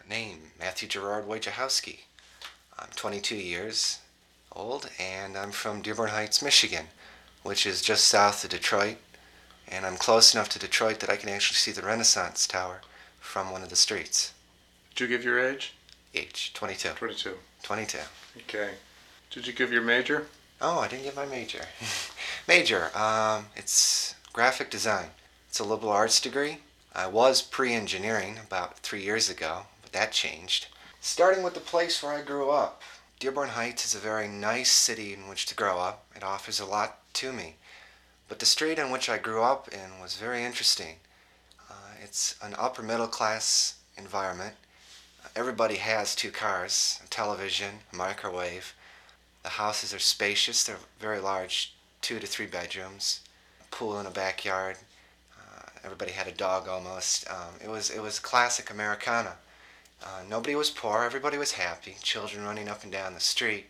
Name, Matthew Gerard Wojciechowski. I'm 22 years old, and I'm from Dearborn Heights, Michigan, which is just south of Detroit, and I'm close enough to Detroit that I can actually see the Renaissance Tower from one of the streets. Did you give your age? Age, 22. 22. 22. Okay. Did you give your major? Oh, I didn't get my major. Major, it's graphic design. It's a liberal arts degree. I was pre-engineering about 3 years ago, but that changed. Starting with the place where I grew up. Dearborn Heights is a very nice city in which to grow up. It offers a lot to me. But the street in which I grew up in was very interesting. It's an upper middle class environment. Everybody has 2 cars, a television, a microwave. The houses are spacious. They're very large, 2 to 3 bedrooms, a pool in a backyard. Everybody had a dog almost. It was classic Americana. Nobody was poor. Everybody was happy. Children running up and down the street.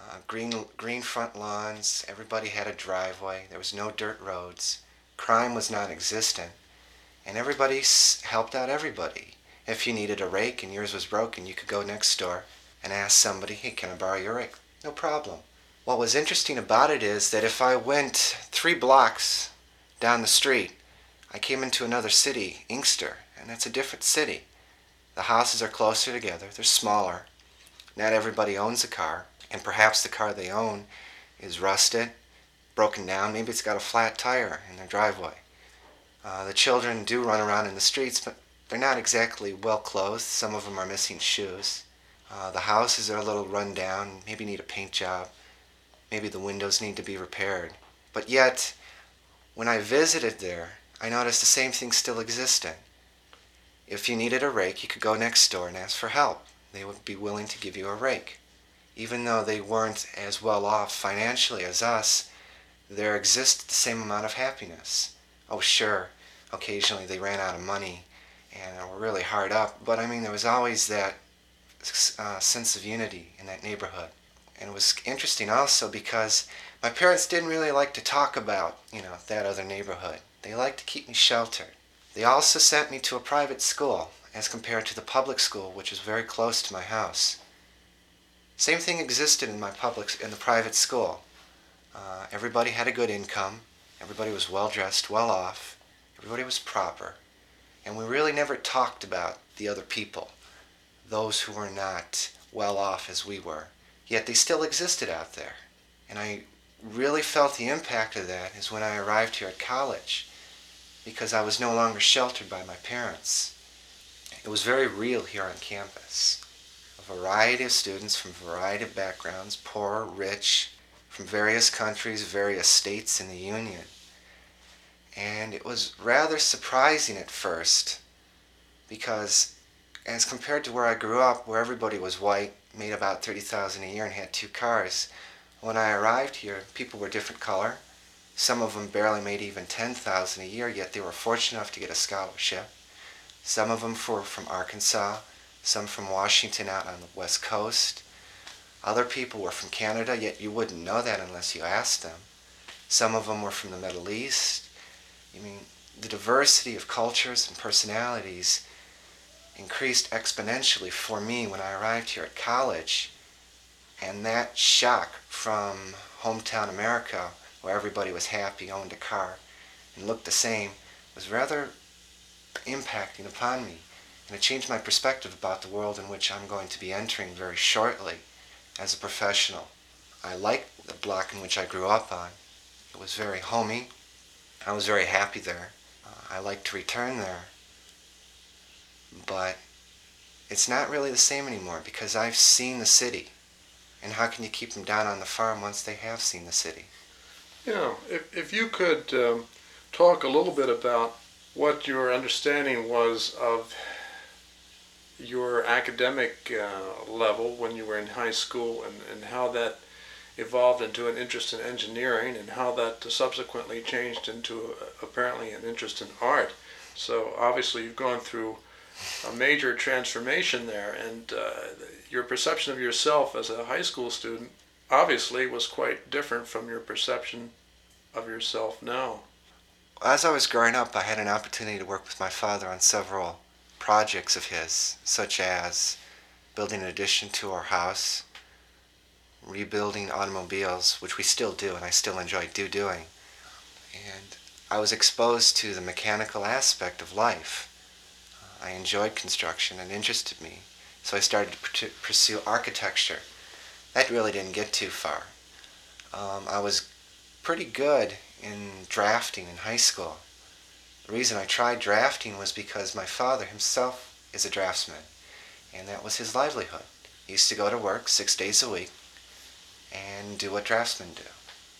Green front lawns. Everybody had a driveway. There was no dirt roads. Crime was non-existent. And everybody helped out everybody. If you needed a rake and yours was broken, you could go next door and ask somebody, hey, can I borrow your rake? No problem. What was interesting about it is that if I went 3 blocks down the street, I came into another city, Inkster, and that's a different city. The houses are closer together, they're smaller. Not everybody owns a car, and perhaps the car they own is rusted, broken down, maybe it's got a flat tire in their driveway. The children do run around in the streets, but they're not exactly well clothed. Some of them are missing shoes. The houses are a little run down, maybe need a paint job. Maybe the windows need to be repaired. But yet, when I visited there, I noticed the same thing still existed. If you needed a rake, you could go next door and ask for help. They would be willing to give you a rake. Even though they weren't as well off financially as us, there existed the same amount of happiness. Oh, sure, occasionally they ran out of money and were really hard up, but I mean, there was always that sense of unity in that neighborhood. And it was interesting also because my parents didn't really like to talk about, that other neighborhood. They liked to keep me sheltered. They also sent me to a private school as compared to the public school, which was very close to my house. Same thing existed in the private school. Everybody had a good income. Everybody was well dressed, well off. Everybody was proper. And we really never talked about the other people, those who were not well off as we were. Yet they still existed out there. And I really felt the impact of that is when I arrived here at college, because I was no longer sheltered by my parents. It was very real here on campus. A variety of students from a variety of backgrounds, poor, rich, from various countries, various states in the Union. And it was rather surprising at first, because as compared to where I grew up, where everybody was white, made about $30,000 a year and had 2 cars, when I arrived here, people were different color. Some of them barely made even $10,000 a year, yet they were fortunate enough to get a scholarship. Some of them were from Arkansas, some from Washington out on the West Coast. Other people were from Canada, yet you wouldn't know that unless you asked them. Some of them were from the Middle East. I mean, the diversity of cultures and personalities increased exponentially for me when I arrived here at college. And that shock from hometown America, where everybody was happy, owned a car, and looked the same, was rather impacting upon me. And it changed my perspective about the world in which I'm going to be entering very shortly as a professional. I liked the block in which I grew up on. It was very homey. I was very happy there. I like to return there. But it's not really the same anymore because I've seen the city. And how can you keep them down on the farm once they have seen the city? If you could talk a little bit about what your understanding was of your academic level when you were in high school, and how that evolved into an interest in engineering, and how that subsequently changed into apparently an interest in art. So obviously you've gone through a major transformation there, and your perception of yourself as a high school student obviously was quite different from your perception of yourself now. As I was growing up, I had an opportunity to work with my father on several projects of his, such as building an addition to our house, rebuilding automobiles, which we still do and I still enjoy doing. And I was exposed to the mechanical aspect of life. I enjoyed construction and interested me, so I started to pursue architecture. That really didn't get too far. I was pretty good in drafting in high school. The reason I tried drafting was because my father himself is a draftsman, and that was his livelihood. He used to go to work 6 days a week and do what draftsmen do.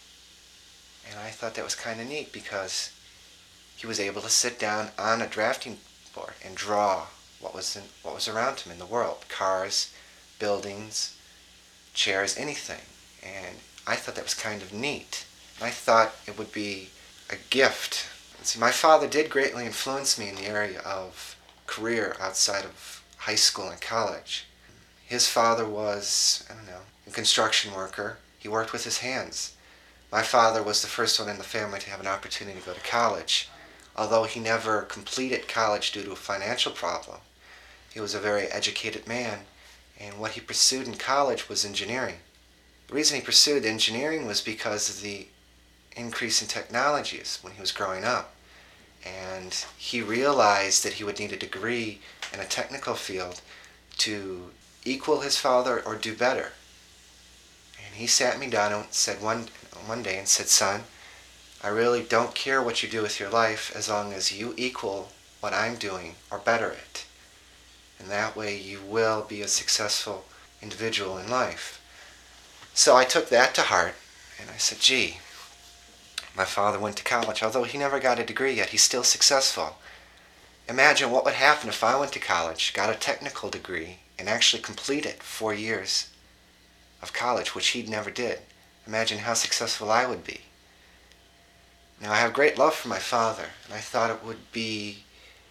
And I thought that was kind of neat because he was able to sit down on a drafting board and draw what was around him in the world. Cars, buildings, chairs, anything. And I thought that was kind of neat. And I thought it would be a gift. See, my father did greatly influence me in the area of career outside of high school and college. His father was, a construction worker. He worked with his hands. My father was the first one in the family to have an opportunity to go to college. Although he never completed college due to a financial problem, he was a very educated man, and what he pursued in college was engineering. The reason he pursued engineering was because of the increase in technologies when he was growing up. And he realized that he would need a degree in a technical field to equal his father or do better. And he sat me down and said one day and said, "Son, I really don't care what you do with your life as long as you equal what I'm doing or better it. And that way you will be a successful individual in life." So I took that to heart and I said, gee, my father went to college. Although he never got a degree yet, he's still successful. Imagine what would happen if I went to college, got a technical degree, and actually completed 4 years of college, which he never did. Imagine how successful I would be. Now, I have great love for my father, and I thought it would be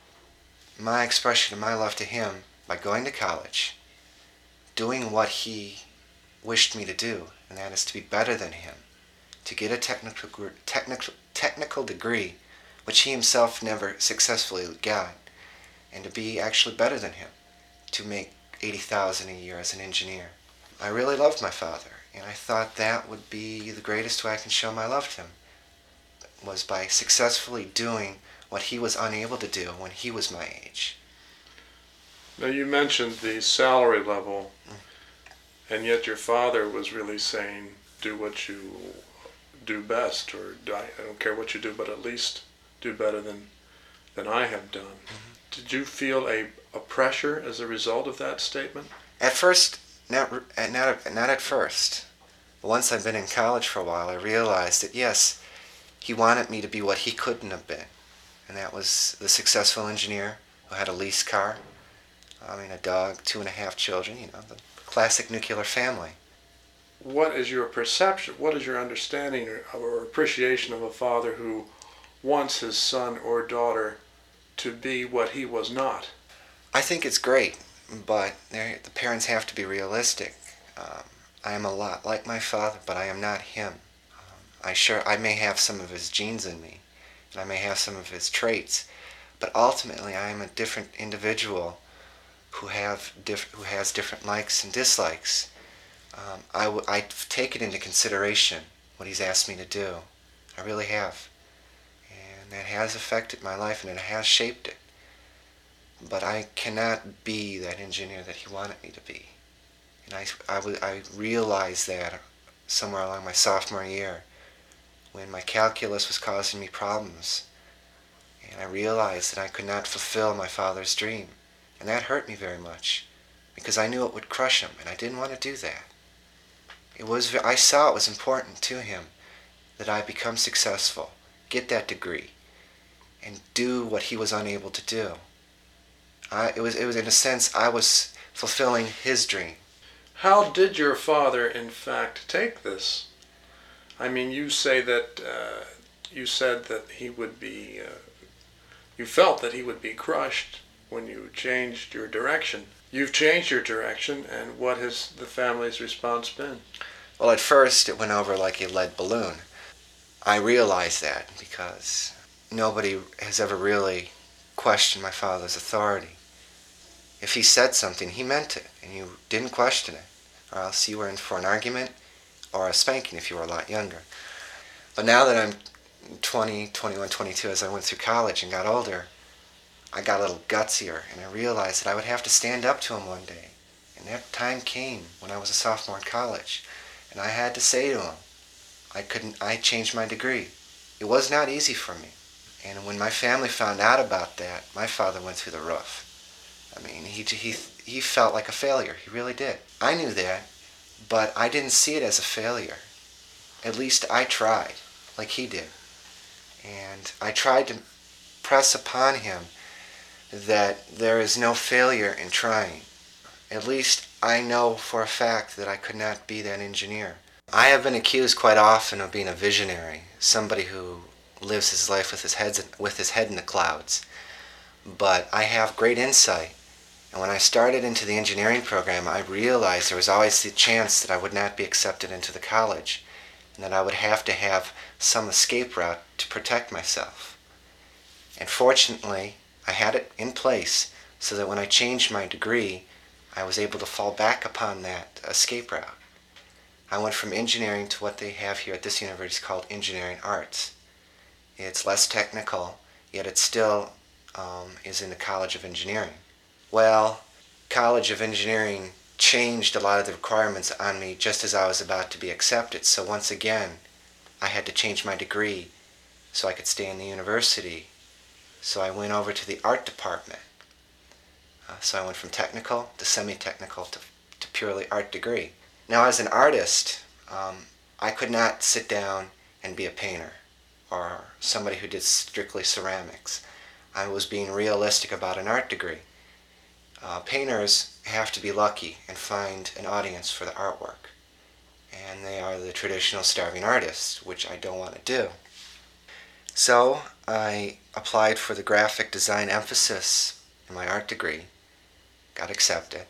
my expression of my love to him by going to college, doing what he wished me to do, and that is to be better than him, to get a technical degree, which he himself never successfully got, and to be actually better than him, to make $80,000 a year as an engineer. I really loved my father, and I thought that would be the greatest way I can show my love to him, was by successfully doing what he was unable to do when he was my age. Now, you mentioned the salary level, and yet your father was really saying, do what you do best, or I don't care what you do, but at least do better than I have done. Mm-hmm. Did you feel a pressure as a result of that statement? At first, not at first. But once I've been in college for a while, I realized that yes, he wanted me to be what he couldn't have been. And that was the successful engineer who had a lease car, a dog, 2.5 children, the classic nuclear family. What is your perception, what is your understanding or appreciation of a father who wants his son or daughter to be what he was not? I think it's great, but the parents have to be realistic. I am a lot like my father, but I am not him. I may have some of his genes in me, and I may have some of his traits, but ultimately I am a different individual who has different likes and dislikes. I've taken into consideration what he's asked me to do. I really have. And that has affected my life, and it has shaped it. But I cannot be that engineer that he wanted me to be. And I realized that somewhere along my sophomore year, when my calculus was causing me problems, and I realized that I could not fulfill my father's dream. And that hurt me very much, because I knew it would crush him, and I didn't want to do that. I saw it was important to him that I become successful, get that degree, and do what he was unable to do. It was in a sense, I was fulfilling his dream. How did your father, in fact, take this? You say that you said that he would be. You felt that he would be crushed when you changed your direction. You've changed your direction, and what has the family's response been? Well, at first it went over like a lead balloon. I realized that because nobody has ever really questioned my father's authority. If he said something, he meant it, and you didn't question it, or else you were in for an argument or a spanking if you were a lot younger. But now that I'm 20, 21, 22, as I went through college and got older, I got a little gutsier, and I realized that I would have to stand up to him one day. And that time came when I was a sophomore in college, and I had to say to him, I changed my degree. It was not easy for me. And when my family found out about that, my father went through the roof. I mean, he felt like a failure. He really did. I knew that, but I didn't see it as a failure. At least I tried, like he did. And I tried to press upon him that there is no failure in trying. At least I know for a fact that I could not be that engineer. I have been accused quite often of being a visionary, somebody who lives his life with his head in the clouds. But I have great insight. And when I started into the engineering program, I realized there was always the chance that I would not be accepted into the college, and that I would have to have some escape route to protect myself. And fortunately, I had it in place so that when I changed my degree, I was able to fall back upon that escape route. I went from engineering to what they have here at this university called engineering arts. It's less technical, yet it still is in the College of Engineering. Well, College of Engineering changed a lot of the requirements on me just as I was about to be accepted. So once again, I had to change my degree so I could stay in the university. So I went over to the art department. So I went from technical to semi-technical to purely art degree. Now as an artist, I could not sit down and be a painter or somebody who did strictly ceramics. I was being realistic about an art degree. Painters have to be lucky and find an audience for the artwork. And they are the traditional starving artists, which I don't want to do. So I applied for the graphic design emphasis in my art degree, got accepted,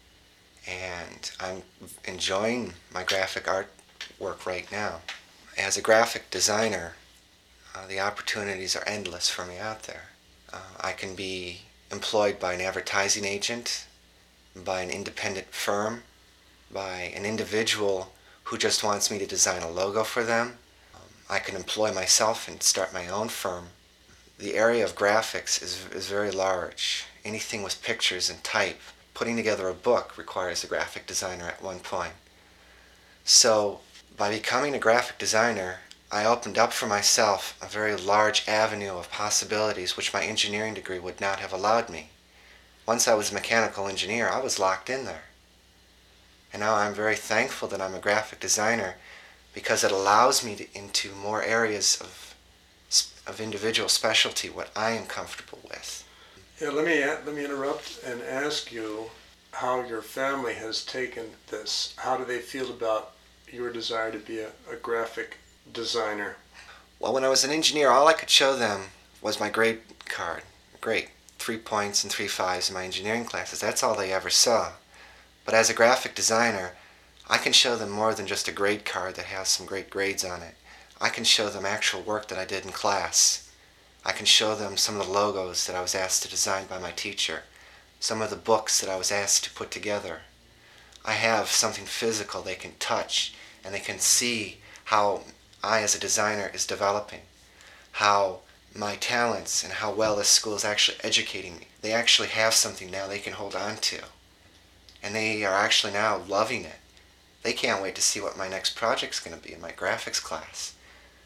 and I'm enjoying my graphic art work right now. As a graphic designer, the opportunities are endless for me out there. I can be employed by an advertising agent, by an independent firm, by an individual who just wants me to design a logo for them. I can employ myself and start my own firm. The area of graphics is very large. Anything with pictures and type. Putting together a book requires a graphic designer at one point. So by becoming a graphic designer, I opened up for myself a very large avenue of possibilities which my engineering degree would not have allowed me. Once I was a mechanical engineer, I was locked in there. And now I'm very thankful that I'm a graphic designer because it allows me into more areas of individual specialty, what I am comfortable with. Yeah, let me interrupt and ask you how your family has taken this. How do they feel about your desire to be a graphic designer? Well, when I was an engineer, all I could show them was my grade card. Great. 3 points and 3 5s in my engineering classes. That's all they ever saw. But as a graphic designer, I can show them more than just a grade card that has some great grades on it. I can show them actual work that I did in class. I can show them some of the logos that I was asked to design by my teacher, some of the books that I was asked to put together. I have something physical they can touch, and they can see how I as a designer is developing, how my talents and how well this school is actually educating me. They actually have something now they can hold on to. And they are actually now loving it. They can't wait to see what my next project's going to be in my graphics class.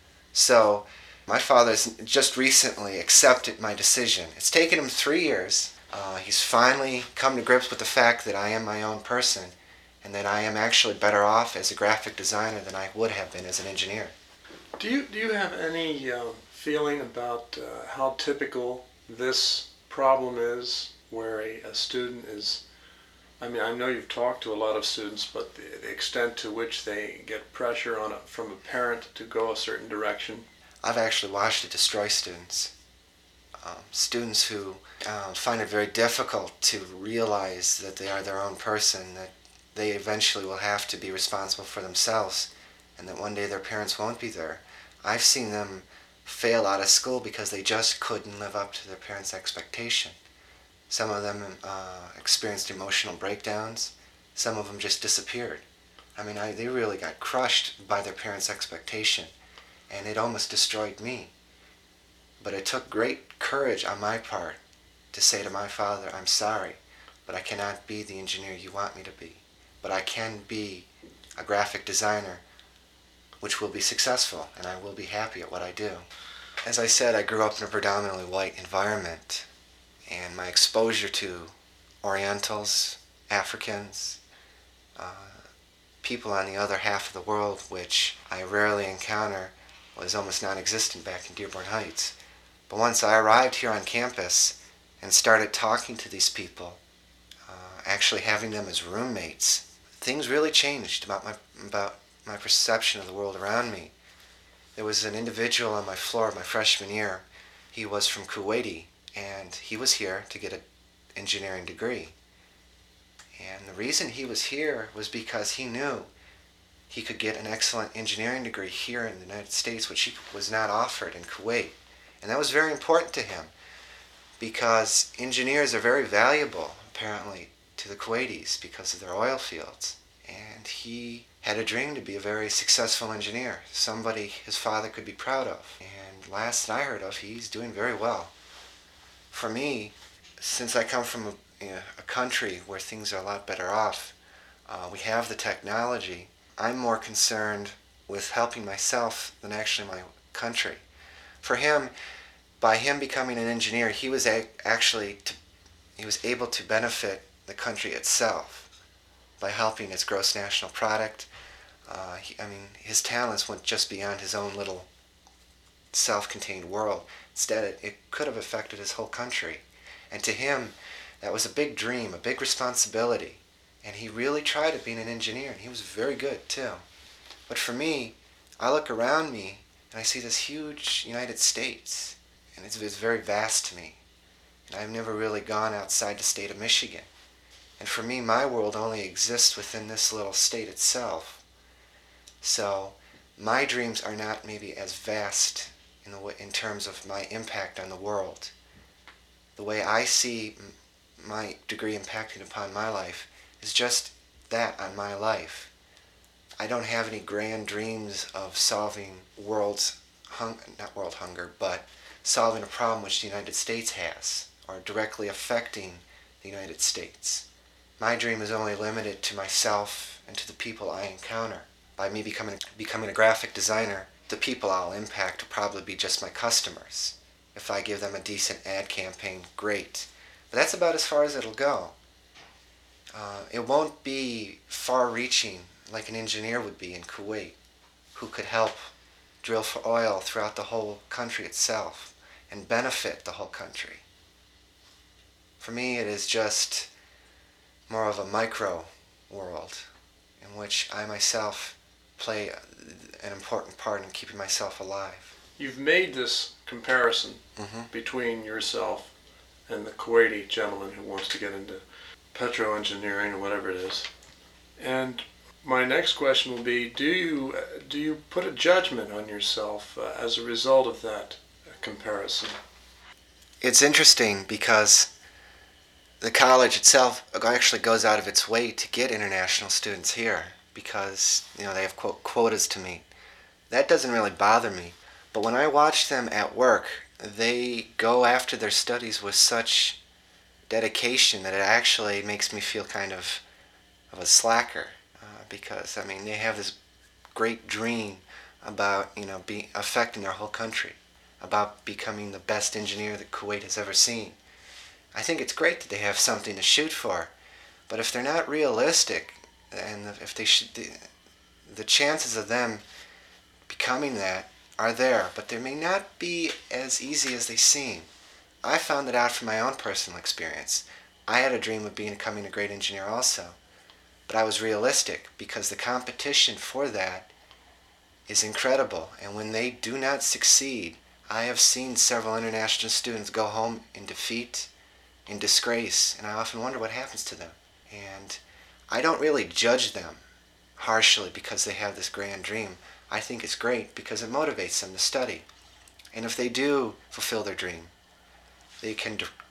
So my father's just recently accepted my decision. It's taken him 3 years. He's finally come to grips with the fact that I am my own person and that I am actually better off as a graphic designer than I would have been as an engineer. Do you have any feeling about how typical this problem is, where a student is, I mean, I know you've talked to a lot of students, but the extent to which they get pressure from a parent to go a certain direction? I've actually watched it destroy students. Students who find it very difficult to realize that they are their own person, that they eventually will have to be responsible for themselves, and that one day their parents won't be there. I've seen them fail out of school because they just couldn't live up to their parents' expectation. Some of them experienced emotional breakdowns. Some of them just disappeared. I mean, they really got crushed by their parents' expectation, and it almost destroyed me. But it took great courage on my part to say to my father, I'm sorry, but I cannot be the engineer you want me to be. But I can be a graphic designer which will be successful, and I will be happy at what I do. As I said, I grew up in a predominantly white environment, and my exposure to Orientals, Africans, people on the other half of the world, which I rarely encounter, was almost non-existent back in Dearborn Heights. But once I arrived here on campus and started talking to these people, actually having them as roommates, things really changed about my perception of the world around me. There was an individual on my floor my freshman year. He was from Kuwaiti, and he was here to get an engineering degree. And the reason he was here was because he knew he could get an excellent engineering degree here in the United States, which he was not offered in Kuwait. And that was very important to him, because engineers are very valuable, apparently, to the Kuwaitis because of their oil fields. And he had a dream to be a very successful engineer, somebody his father could be proud of. And last I heard of, he's doing very well. For me, since I come from a country where things are a lot better off, we have the technology, I'm more concerned with helping myself than actually my country. For him, by him becoming an engineer, he was he was able to benefit the country itself by helping its gross national product. His talents went just beyond his own little self-contained world. Instead, it could have affected his whole country. And to him, that was a big dream, a big responsibility. And he really tried at being an engineer, and he was very good, too. But for me, I look around me, and I see this huge United States, and it's very vast to me. And I've never really gone outside the state of Michigan. And for me, my world only exists within this little state itself. So my dreams are not maybe as vast in terms of my impact on the world. The way I see my degree impacting upon my life is just that on my life. I don't have any grand dreams of solving not world hunger, but solving a problem which the United States has, or directly affecting the United States. My dream is only limited to myself and to the people I encounter. By me becoming a graphic designer, the people I'll impact will probably be just my customers. If I give them a decent ad campaign, great. But that's about as far as it'll go. It won't be far-reaching like an engineer would be in Kuwait, who could help drill for oil throughout the whole country itself and benefit the whole country. For me, it is just more of a micro world in which I myself play an important part in keeping myself alive. You've made this comparison between yourself and the Kuwaiti gentleman who wants to get into petroengineering or whatever it is. And my next question will be, do you put a judgment on yourself as a result of that comparison? It's interesting because the college itself actually goes out of its way to get international students here because they have quotas to meet. That doesn't really bother me. But when I watch them at work, they go after their studies with such dedication that it actually makes me feel kind of a slacker. Because they have this great dream about affecting their whole country, about becoming the best engineer that Kuwait has ever seen. I think it's great that they have something to shoot for, but if they're not realistic, and if the chances of them becoming that are there, but they may not be as easy as they seem. I found that out from my own personal experience. I had a dream of becoming a great engineer also. But I was realistic because the competition for that is incredible. And when they do not succeed, I have seen several international students go home in defeat, in disgrace, and I often wonder what happens to them. And I don't really judge them harshly because they have this grand dream. I think it's great because it motivates them to study. And if they do fulfill their dream, they can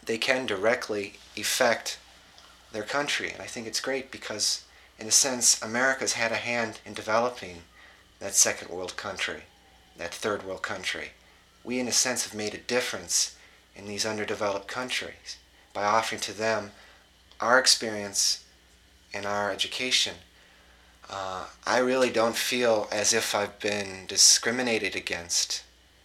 they can directly affect their country. And I think it's great because, in a sense, America's had a hand in developing that second world country, that third world country. We, in a sense, have made a difference in these underdeveloped countries by offering to them our experience and our education. I really don't feel as if I've been discriminated against.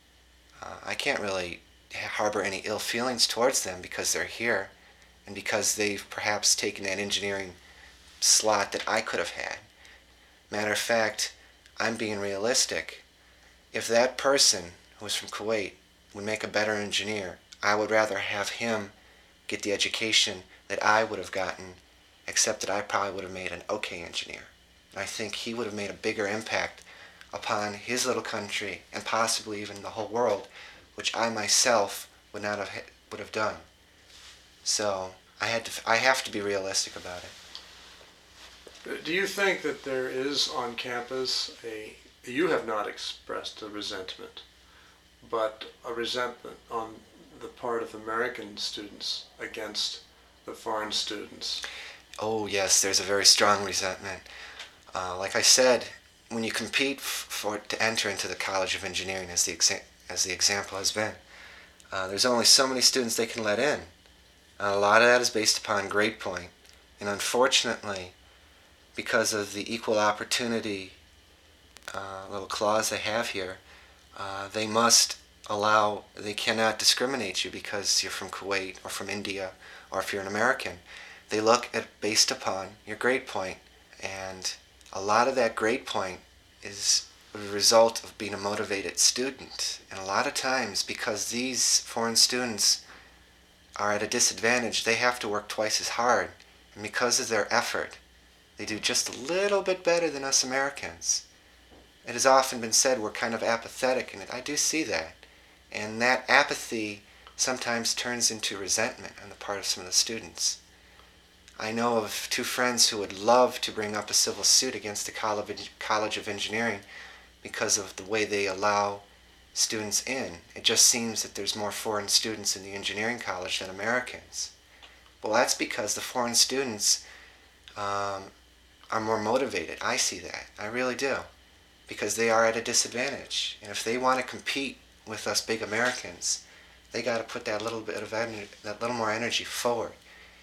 I can't really harbor any ill feelings towards them because they're here and because they've perhaps taken that engineering slot that I could have had. Matter of fact, I'm being realistic. If that person who was from Kuwait would make a better engineer, I would rather have him get the education that I would have gotten, except that I probably would have made an okay engineer. And I think he would have made a bigger impact upon his little country and possibly even the whole world, which I myself would not have done. So I have to be realistic about it. Do you think that there is on campus you have not expressed a resentment, but a resentment on the part of American students against the foreign students? Oh yes, there's a very strong resentment. Like I said, when you compete to enter into the College of Engineering, as the example has been, there's only so many students they can let in. A lot of that is based upon grade point, and unfortunately, because of the equal opportunity little clause they have here, they cannot discriminate you because you're from Kuwait or from India or if you're an American. They look at based upon your grade point, and a lot of that grade point is a result of being a motivated student. And a lot of times, because these foreign students are at a disadvantage, they have to work twice as hard. And because of their effort, they do just a little bit better than us Americans. It has often been said we're kind of apathetic, and I do see that. And that apathy sometimes turns into resentment on the part of some of the students. I know of two friends who would love to bring up a civil suit against the College of Engineering because of the way they allow students in. It just seems that there's more foreign students in the engineering college than Americans. Well, that's because the foreign students are more motivated. I see that. I really do. Because they are at a disadvantage. And if they want to compete with us big Americans, they got to put that little bit of that little more energy forward.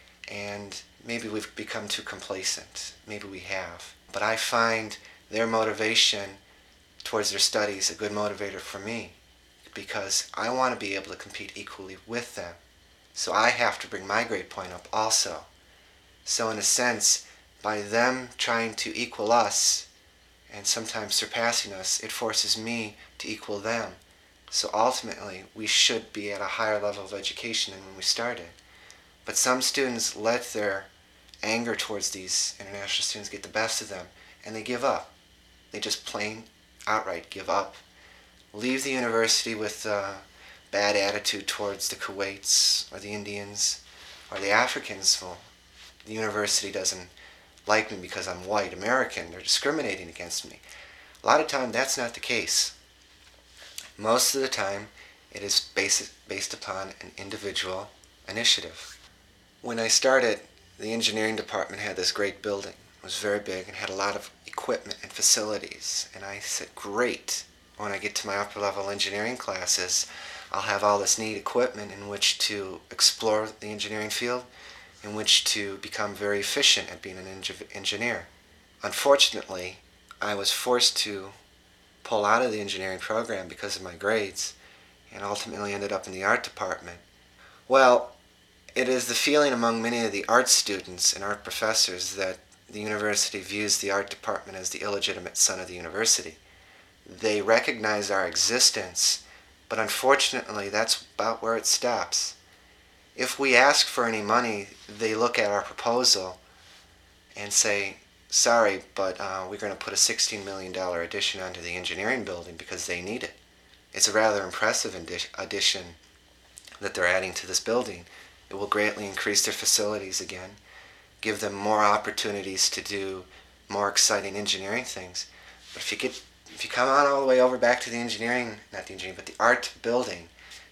And maybe we've become too complacent. Maybe we have. But I find their motivation towards their studies a good motivator for me, because I want to be able to compete equally with them. So I have to bring my grade point up also. So in a sense, by them trying to equal us and sometimes surpassing us, it forces me to equal them. So ultimately, we should be at a higher level of education than when we started. But some students let their anger towards these international students get the best of them, and they give up. They just plain outright give up. Leave the university with a bad attitude towards the Kuwaits or the Indians or the Africans. Well, the university doesn't like me because I'm white American. They're discriminating against me. A lot of time that's not the case. Most of the time it is based upon an individual initiative. When I started, the engineering department had this great building. It was very big and had a lot of equipment and facilities. And I said, great, when I get to my upper level engineering classes, I'll have all this neat equipment in which to explore the engineering field, in which to become very efficient at being an engineer. Unfortunately, I was forced to pull out of the engineering program because of my grades, and ultimately ended up in the art department. Well, it is the feeling among many of the art students and art professors that the university views the art department as the illegitimate son of the university. They recognize our existence, but unfortunately that's about where it stops. If we ask for any money, they look at our proposal and say, sorry, but we're going to put a $16 million addition onto the engineering building because they need it. It's a rather impressive addition that they're adding to this building. It will greatly increase their facilities again, give them more opportunities to do more exciting engineering things. But if you come on all the way over back to the art building,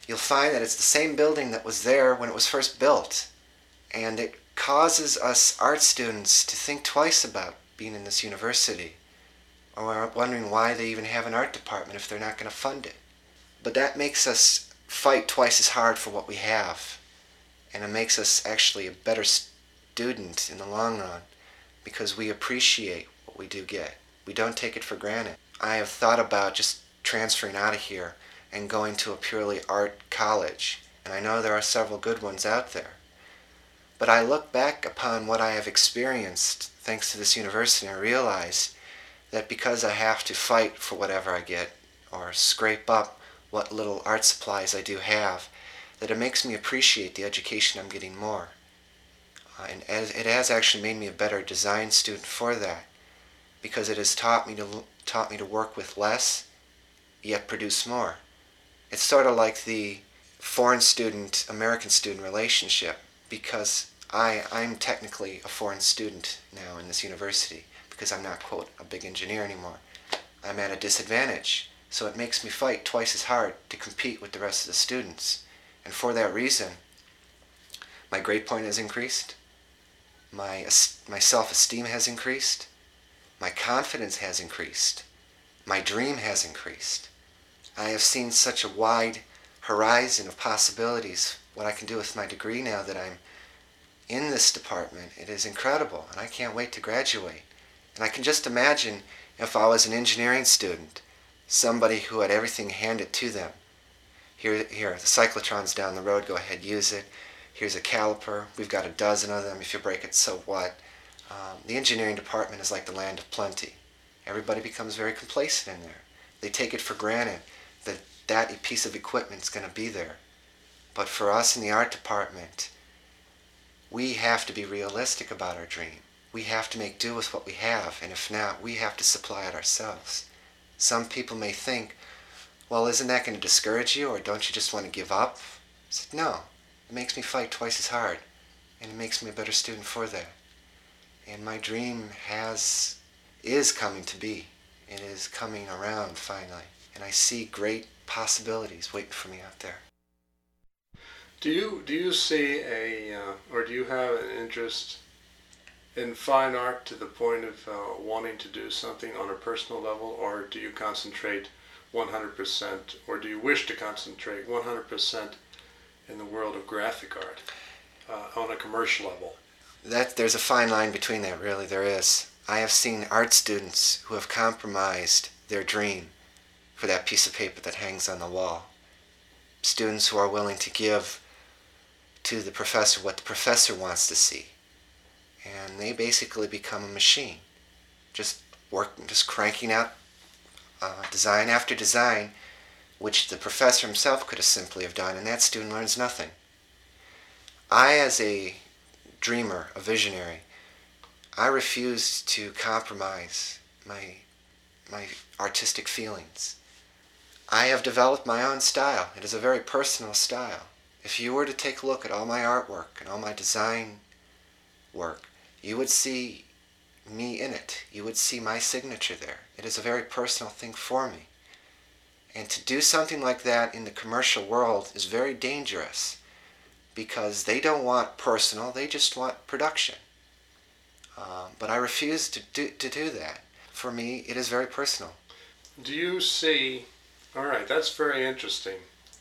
you'll find that it's the same building that was there when it was first built. And it causes us art students to think twice about being in this university, or wondering why they even have an art department if they're not going to fund it. But that makes us fight twice as hard for what we have, and it makes us actually a better student in the long run, because we appreciate what we do get. We don't take it for granted. I have thought about just transferring out of here and going to a purely art college, and I know there are several good ones out there. But I look back upon what I have experienced thanks to this university and I realize that because I have to fight for whatever I get, or scrape up what little art supplies I do have, that it makes me appreciate the education I'm getting more. And it has actually made me a better design student for that, because it has taught me to work with less, yet produce more. It's sort of like the foreign student, American student relationship, because I'm technically a foreign student now in this university, because I'm not, quote, a big engineer anymore. I'm at a disadvantage, so it makes me fight twice as hard to compete with the rest of the students. And for that reason, my grade point has increased, my self-esteem has increased, my confidence has increased, my dream has increased. I have seen such a wide horizon of possibilities, what I can do with my degree now that I'm in this department. It is incredible, and I can't wait to graduate. And I can just imagine if I was an engineering student, somebody who had everything handed to them. Here, the cyclotron's down the road, go ahead, use it. Here's a caliper, we've got a dozen of them, if you break it, so what? The engineering department is like the land of plenty. Everybody becomes very complacent in there. They take it for granted that that piece of equipment is going to be there. But for us in the art department, we have to be realistic about our dream. We have to make do with what we have, and if not, we have to supply it ourselves. Some people may think, well, isn't that going to discourage you, or don't you just want to give up? I said, no, it makes me fight twice as hard, and it makes me a better student for that. And my dream is coming to be. It is coming around finally, and I see great possibilities waiting for me out there. Do you see or do you have an interest in fine art to the point of wanting to do something on a personal level, or do you concentrate 100%, or do you wish to concentrate 100% in the world of graphic art on a commercial level? There's a fine line between that, really, there is. I have seen art students who have compromised their dream for that piece of paper that hangs on the wall. Students who are willing to give to the professor what the professor wants to see. And they basically become a machine, just cranking out design after design, which the professor himself could have simply have done, and that student learns nothing. I, as a dreamer, a visionary, I refuse to compromise my artistic feelings. I have developed my own style. It is a very personal style. If you were to take a look at all my artwork and all my design work, you would see me in it. You would see my signature there. It is a very personal thing for me. And to do something like that in the commercial world is very dangerous, because they don't want personal, they just want production. But I refuse to do that. For me, it is very personal. Do you see, all right, that's very interesting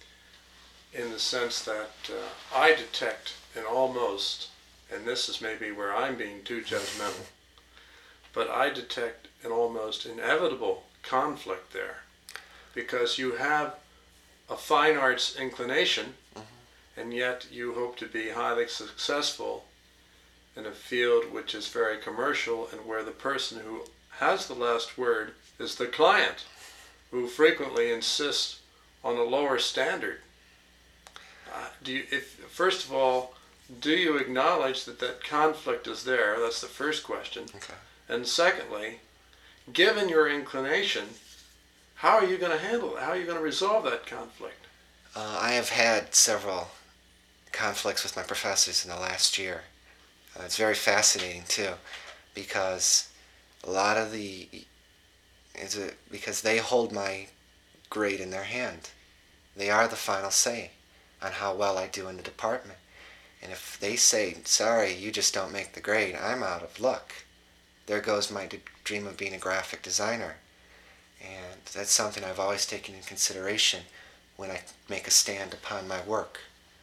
in the sense that I detect an almost, and this is maybe where I'm being too judgmental, but I detect an almost inevitable conflict there, because you have a fine arts inclination, and yet you hope to be highly successful in a field which is very commercial, and where the person who has the last word is the client, who frequently insists on a lower standard. First of all, do you acknowledge that conflict is there? That's the first question. Okay. And secondly, given your inclination, how are you going to handle it? How are you going to resolve that conflict? I have had several conflicts with my professors in the last year. It's very fascinating too, because because they hold my grade in their hand. They are the final say on how well I do in the department. And if they say, sorry, you just don't make the grade, I'm out of luck. There goes my dream of being a graphic designer. And that's something I've always taken in consideration when I make a stand upon my work.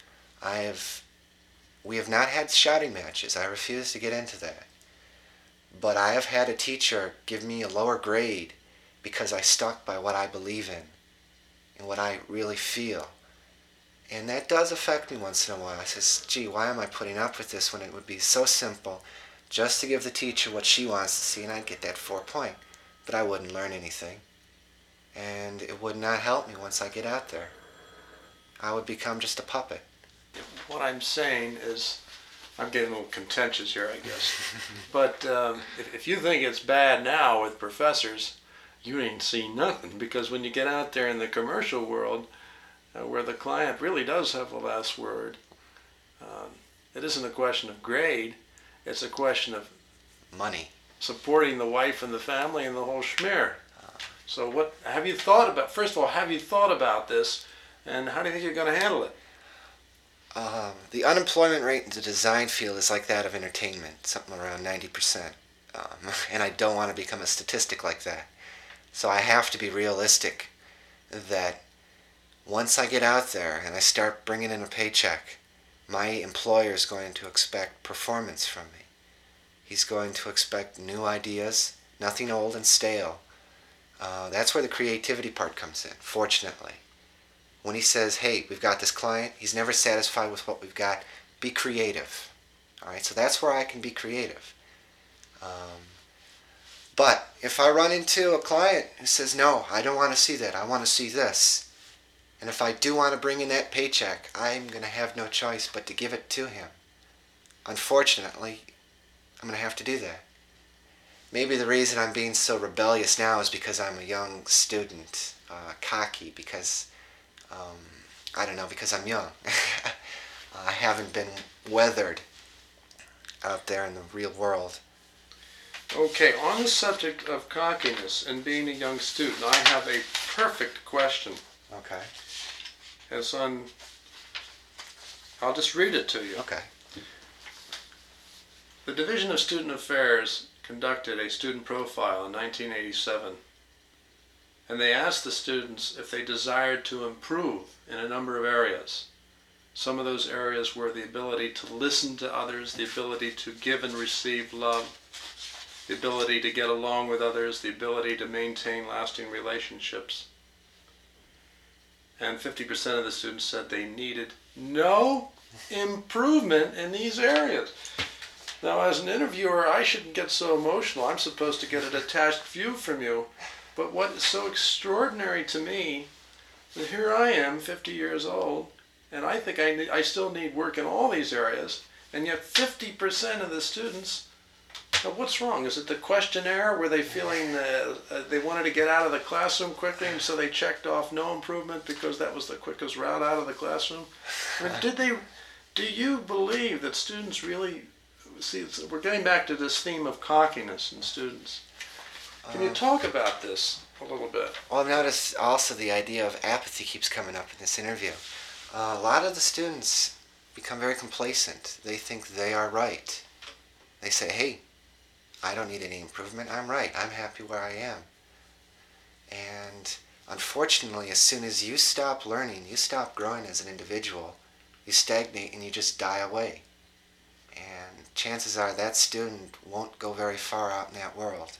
We have not had shouting matches. I refuse to get into that. But I have had a teacher give me a lower grade because I stuck by what I believe in and what I really feel. And that does affect me once in a while. I says, gee, why am I putting up with this when it would be so simple just to give the teacher what she wants to see and I'd get that 4 point. But I wouldn't learn anything. And it would not help me once I get out there. I would become just a puppet. What I'm saying is, I'm getting a little contentious here, I guess. But if you think it's bad now with professors, you ain't seen nothing. Because when you get out there in the commercial world, where the client really does have the last word, it isn't a question of grade. It's a question of money, supporting the wife and the family and the whole schmear. So what have you thought about? First of all, have you thought about this, and how do you think you're going to handle it? The unemployment rate in the design field is like that of entertainment, something around 90%. And I don't want to become a statistic like that. So I have to be realistic that once I get out there and I start bringing in a paycheck, my employer is going to expect performance from me. He's going to expect new ideas, nothing old and stale. That's where the creativity part comes in, fortunately. When he says, hey, we've got this client, he's never satisfied with what we've got, be creative. All right, so that's where I can be creative. But if I run into a client who says, no, I don't want to see that, I want to see this, and if I do want to bring in that paycheck, I'm going to have no choice but to give it to him. Unfortunately, I'm going to have to do that. Maybe the reason I'm being so rebellious now is because I'm a young student, cocky, because, I don't know, because I'm young. I haven't been weathered out there in the real world. Okay, on the subject of cockiness and being a young student, I have a perfect question. Okay. I'll just read it to you. Okay. The Division of Student Affairs conducted a student profile in 1987, and they asked the students if they desired to improve in a number of areas. Some of those areas were the ability to listen to others, the ability to give and receive love, the ability to get along with others, the ability to maintain lasting relationships. And 50% of the students said they needed no improvement in these areas. Now, as an interviewer, I shouldn't get so emotional. I'm supposed to get a detached view from you. But what is so extraordinary to me, that here I am, 50 years old, and I think I still need work in all these areas, and yet 50% of the students, now what's wrong? Is it the questionnaire? Were they feeling they wanted to get out of the classroom quickly, and so they checked off no improvement because that was the quickest route out of the classroom? Or do you believe that students really... See, we're getting back to this theme of cockiness in students. Can you talk about this a little bit? Well, I've noticed also the idea of apathy keeps coming up in this interview. A lot of the students become very complacent. They think they are right. They say, hey, I don't need any improvement. I'm right. I'm happy where I am. And unfortunately, as soon as you stop learning, you stop growing as an individual, you stagnate and you just die away. And chances are that student won't go very far out in that world.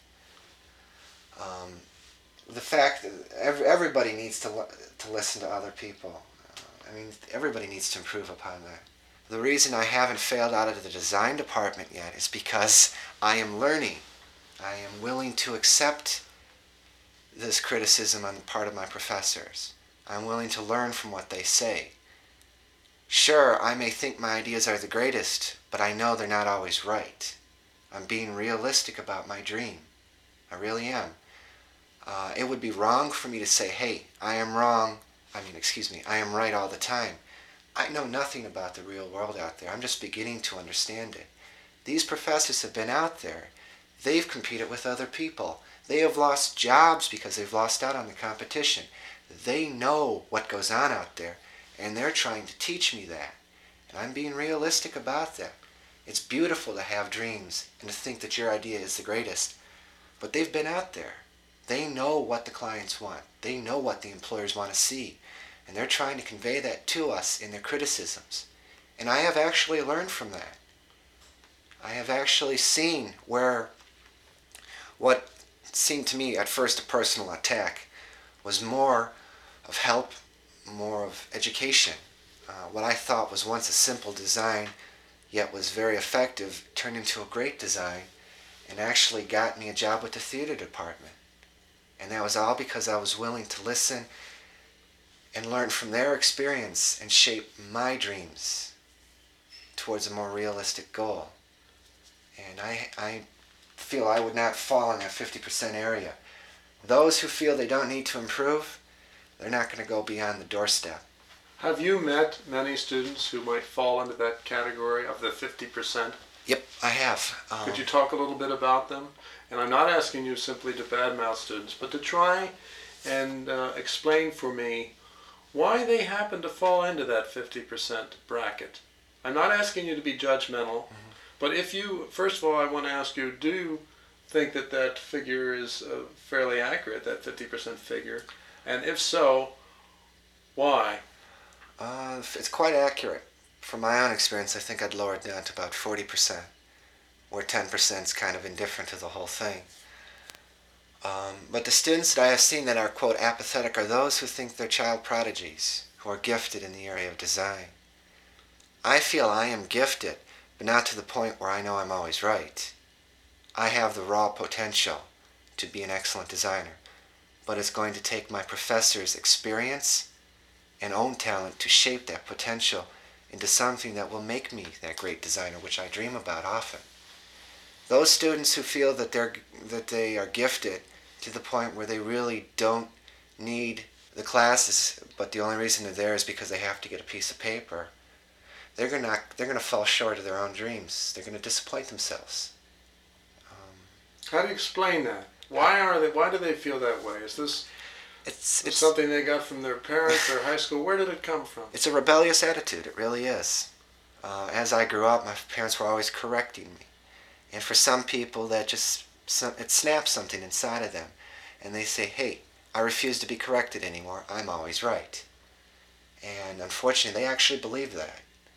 The fact that everybody needs to listen to other people. Everybody needs to improve upon that. The reason I haven't failed out of the design department yet is because I am learning. I am willing to accept this criticism on the part of my professors. I'm willing to learn from what they say. Sure, I may think my ideas are the greatest, but I know they're not always right. I'm being realistic about my dream. I really am. It would be wrong for me to say, hey, I am right all the time. I know nothing about the real world out there. I'm just beginning to understand it. These professors have been out there. They've competed with other people. They have lost jobs because they've lost out on the competition. They know what goes on out there, and they're trying to teach me that. And I'm being realistic about that. It's beautiful to have dreams and to think that your idea is the greatest. But they've been out there. They know what the clients want. They know what the employers want to see. And they're trying to convey that to us in their criticisms. And I have actually learned from that. I have actually seen where what seemed to me at first a personal attack was more of help, more of education. What I thought was once a simple design, yet was very effective, turned into a great design and actually got me a job with the theater department. And that was all because I was willing to listen and learn from their experience and shape my dreams towards a more realistic goal. And I feel I would not fall in that 50% area. Those who feel they don't need to improve, they're not going to go beyond the doorstep. Have you met many students who might fall into that category of the 50%? Yep, I have. Could you talk a little bit about them? And I'm not asking you simply to badmouth students, but to try and explain for me why they happen to fall into that 50% bracket. I'm not asking you to be judgmental, but if you, first of all, I want to ask you, do you think that that figure is fairly accurate, that 50% figure? And if so, why? It's quite accurate. From my own experience, I think I'd lower it down to about 40%, where 10% is kind of indifferent to the whole thing. But the students that I have seen that are, quote, apathetic are those who think they're child prodigies, who are gifted in the area of design. I feel I am gifted, but not to the point where I know I'm always right. I have the raw potential to be an excellent designer, but it's going to take my professor's experience and own talent to shape that potential into something that will make me that great designer, which I dream about often. Those students who feel that they are gifted to the point where they really don't need the classes, but the only reason they're there is because they have to get a piece of paper, they're going to fall short of their own dreams. They're going to disappoint themselves. How do you explain that? Why do they feel that way? Is this it's something they got from their parents or high school? Where did it come from? It's a rebellious attitude. It really is. As I grew up, my parents were always correcting me. And for some people, it snaps something inside of them. And they say, hey, I refuse to be corrected anymore. I'm always right. And unfortunately, they actually believe that.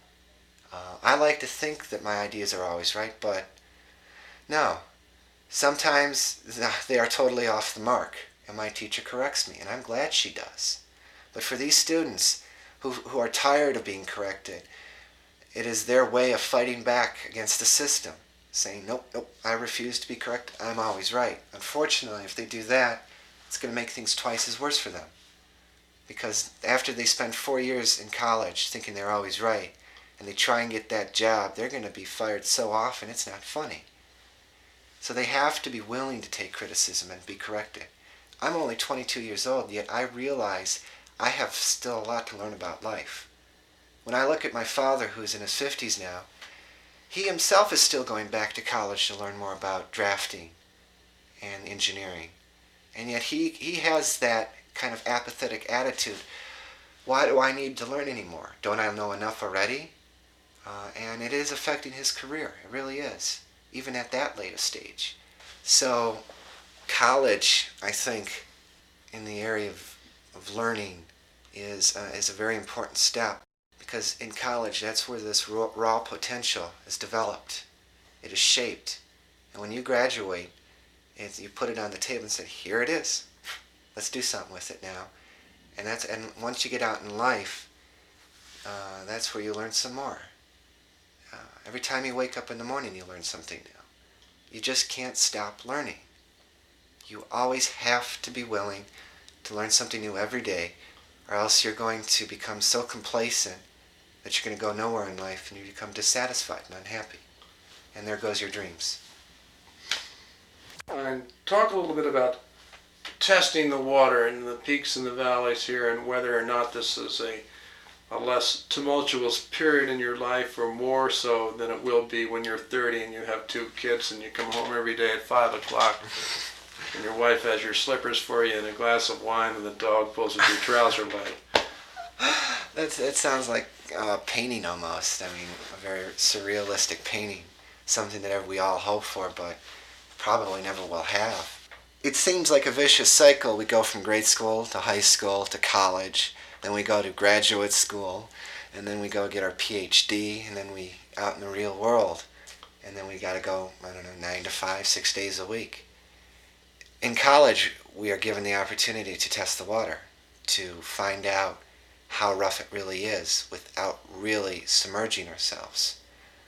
I like to think that my ideas are always right, but no. Sometimes they are totally off the mark, and my teacher corrects me, and I'm glad she does. But for these students who are tired of being corrected, it is their way of fighting back against the system, saying, nope, I refuse to be corrected, I'm always right. Unfortunately, if they do that, it's going to make things twice as worse for them. Because after they spend 4 years in college thinking they're always right, and they try and get that job, they're going to be fired so often it's not funny. So they have to be willing to take criticism and be corrected. I'm only 22 years old, yet I realize I have still a lot to learn about life. When I look at my father, who's in his 50s now, he himself is still going back to college to learn more about drafting and engineering. And yet he has that kind of apathetic attitude. Why do I need to learn anymore? Don't I know enough already? And it is affecting his career. It really is, even at that later stage. So college, I think, in the area of learning is a very important step, because in college, that's where this raw potential is developed. It is shaped. And when you graduate, you put it on the table and say, here it is. Let's do something with it now. And once you get out in life, that's where you learn some more. Every time you wake up in the morning, you learn something new. You just can't stop learning. You always have to be willing to learn something new every day, or else you're going to become so complacent that you're going to go nowhere in life and you become dissatisfied and unhappy. And there goes your dreams. And talk a little bit about testing the water and the peaks and the valleys here, and whether or not this is a less tumultuous period in your life, or more so than it will be when you're 30 and you have 2 kids and you come home every day at 5 o'clock. and your wife has your slippers for you and a glass of wine, and the dog pulls at your trouser leg. That sounds like a painting almost. I mean, a very surrealistic painting. Something that we all hope for, but probably never will have. It seems like a vicious cycle. We go from grade school to high school to college, then we go to graduate school, and then we go get our PhD, and then we out in the real world. And then we got to go, 9 to 5, 6 days a week. In college, we are given the opportunity to test the water, to find out how rough it really is without really submerging ourselves.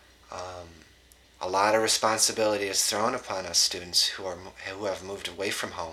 A lot of responsibility is thrown upon us students who have moved away from home.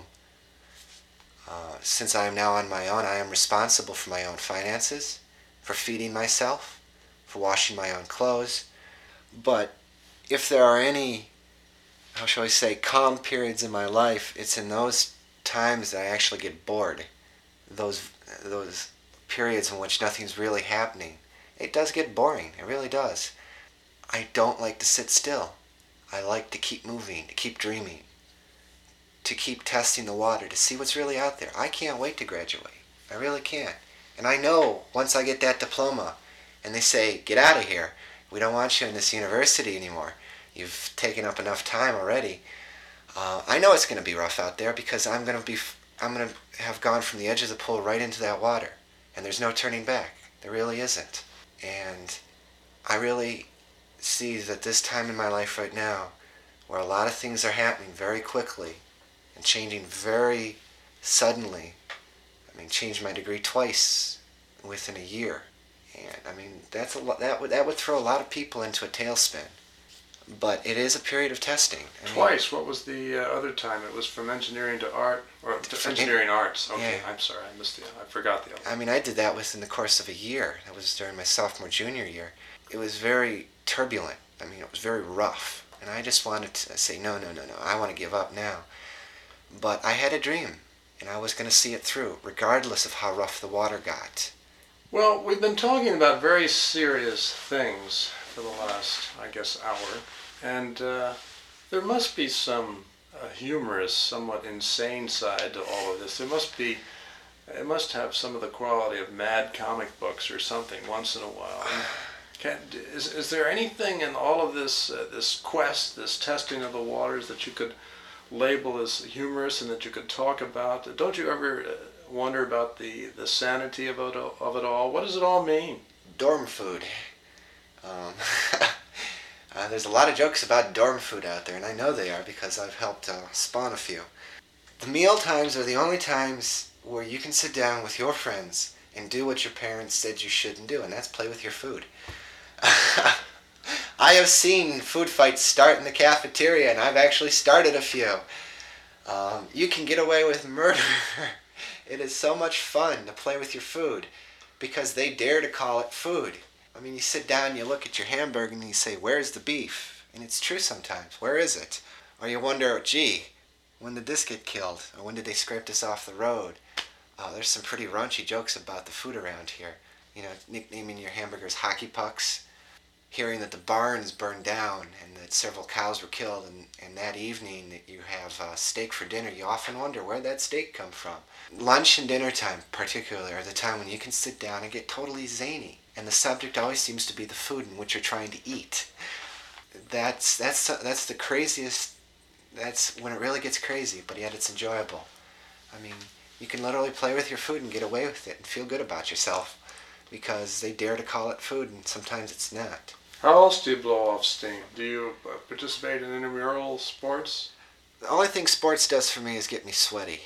Since I am now on my own, I am responsible for my own finances, for feeding myself, for washing my own clothes. But if there are any, how shall I say, calm periods in my life, it's in those times that I actually get bored. Those periods in which nothing's really happening. It does get boring. It really does. I don't like to sit still. I like to keep moving, to keep dreaming, to keep testing the water, to see what's really out there. I can't wait to graduate. I really can't. And I know once I get that diploma and they say, get out of here, we don't want you in this university anymore. You've taken up enough time already. I know it's going to be rough out there because I'm going to have gone from the edge of the pool right into that water. And there's no turning back. There really isn't. And I really see that this time in my life right now, where a lot of things are happening very quickly and changing very suddenly. I mean, changed my degree twice within a year. And I mean, that's a lot. That would throw a lot of people into a tailspin. But it is a period of testing. Twice. What was the other time? It was from engineering to art, or to engineering arts. Okay, yeah. I'm sorry, I forgot the other. I mean, I did that within the course of a year. That was during my sophomore, junior year. It was very turbulent. I mean, it was very rough. And I just wanted to say, no, I want to give up now. But I had a dream, and I was going to see it through, regardless of how rough the water got. Well, we've been talking about very serious things for the last, I guess, hour. And there must be some humorous, somewhat insane side to all of this. It must have some of the quality of Mad comic books or something once in a while. Is there anything in all of this this quest, this testing of the waters that you could label as humorous and that you could talk about? Don't you ever wonder about the sanity of it all? What does it all mean? Dorm food. There's a lot of jokes about dorm food out there, and I know they are because I've helped spawn a few. The meal times are the only times where you can sit down with your friends and do what your parents said you shouldn't do, and that's play with your food. I have seen food fights start in the cafeteria, and I've actually started a few. You can get away with murder. It is so much fun to play with your food because they dare to call it food. I mean, you sit down, you look at your hamburger, and you say, where's the beef? And it's true sometimes. Where is it? Or you wonder, gee, when did this get killed? Or when did they scrape this off the road? There's some pretty raunchy jokes about the food around here. You know, nicknaming your hamburgers hockey pucks, hearing that the barns burned down and that several cows were killed, and that evening that you have steak for dinner, you often wonder where'd that steak come from. Lunch and dinner time, particularly, are the time when you can sit down and get totally zany. And the subject always seems to be the food in which you're trying to eat. That's the craziest. That's when it really gets crazy, but yet it's enjoyable. I mean, you can literally play with your food and get away with it and feel good about yourself because they dare to call it food, and sometimes it's not. How else do you blow off steam? Do you participate in intramural sports? The only thing sports does for me is get me sweaty.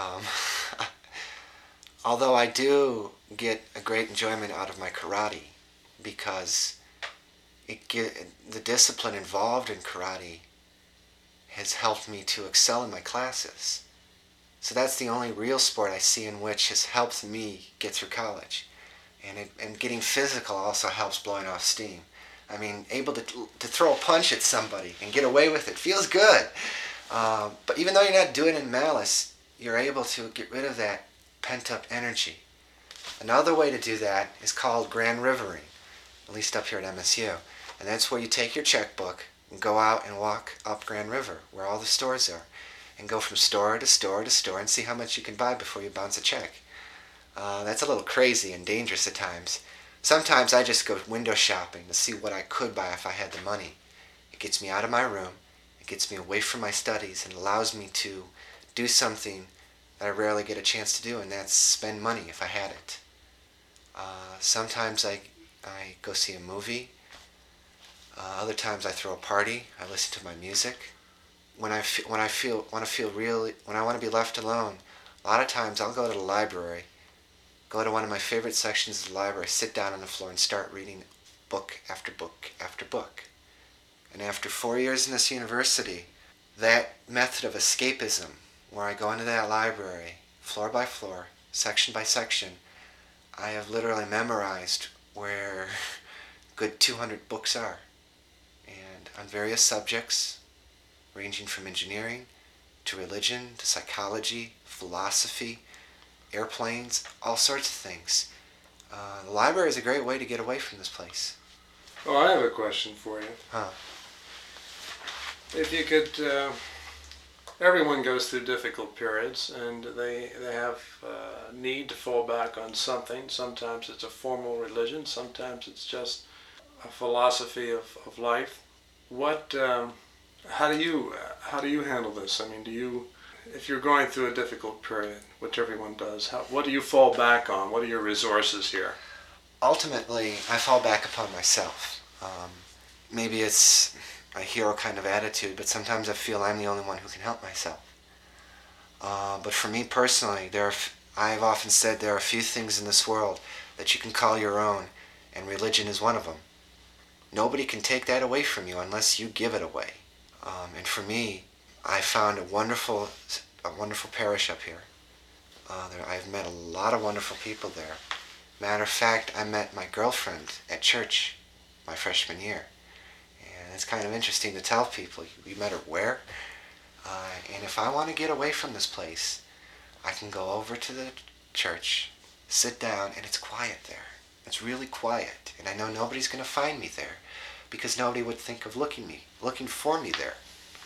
Although I do get a great enjoyment out of my karate because the discipline involved in karate has helped me to excel in my classes. So that's the only real sport I see in which has helped me get through college. And getting physical also helps blowing off steam. I mean, able to throw a punch at somebody and get away with it feels good. But even though you're not doing it in malice, you're able to get rid of that pent-up energy. Another way to do that is called Grand Rivering, at least up here at MSU. And that's where you take your checkbook and go out and walk up Grand River, where all the stores are. and go from store to store to store and see how much you can buy before you bounce a check. That's a little crazy and dangerous at times. Sometimes I just go window shopping to see what I could buy if I had the money. It gets me out of my room, it gets me away from my studies, and allows me to do something that I rarely get a chance to do, and that's spend money if I had it. Sometimes I go see a movie. Other times I throw a party. I listen to my music. When I want to be left alone, a lot of times I'll go to the library, go to one of my favorite sections of the library, sit down on the floor and start reading book after book after book. And after 4 years in this university, that method of escapism, where I go into that library, floor by floor, section by section, I have literally memorized where good 200 books are. And on various subjects, ranging from engineering to religion to psychology, philosophy, airplanes, all sorts of things. The library is a great way to get away from this place. Oh, I have a question for you. Huh. If you could, everyone goes through difficult periods, and they have need to fall back on something. Sometimes it's a formal religion. Sometimes it's just a philosophy of life. How do you handle this? I mean, if you're going through a difficult period, which everyone does, what do you fall back on? What are your resources here? Ultimately, I fall back upon myself. Maybe it's a hero kind of attitude, but sometimes I feel I'm the only one who can help myself. But for me personally, I've often said there are a few things in this world that you can call your own, and religion is one of them. Nobody can take that away from you unless you give it away. And for me, I found a wonderful parish up here. I've met a lot of wonderful people there. Matter of fact, I met my girlfriend at church my freshman year. And it's kind of interesting to tell people, you met her where? And if I want to get away from this place, I can go over to the church, sit down, and it's quiet there. It's really quiet. And I know nobody's going to find me there because nobody would think of looking for me there.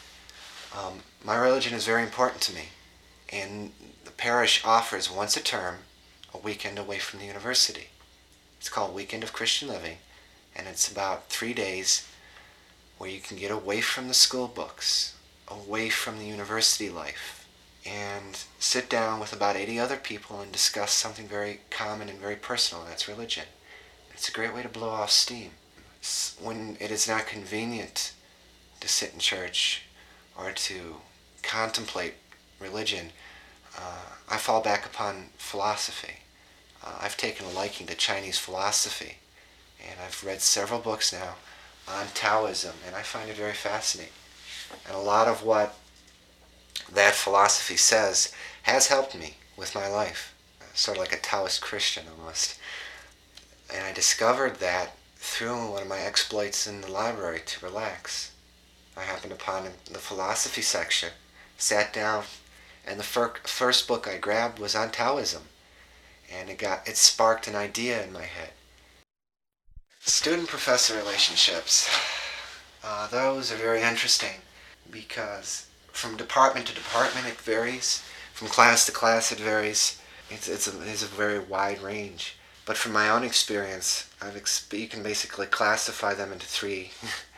My religion is very important to me, and the parish offers once a term a weekend away from the university. It's called Weekend of Christian Living, and it's about 3 days where you can get away from the school books, away from the university life, and sit down with about 80 other people and discuss something very common and very personal, and that's religion. It's a great way to blow off steam. When it is not convenient to sit in church or to contemplate religion, I fall back upon philosophy. I've taken a liking to Chinese philosophy, and I've read several books now on Taoism, and I find it very fascinating. And a lot of what that philosophy says has helped me with my life, sort of like a Taoist Christian almost. And I discovered that through one of my exploits in the library to relax. I happened upon the philosophy section, sat down, and the first book I grabbed was on Taoism, and it sparked an idea in my head. Student-professor relationships, those are very interesting because from department to department it varies, from class to class it varies. It's a very wide range. But from my own experience, you can basically classify them into three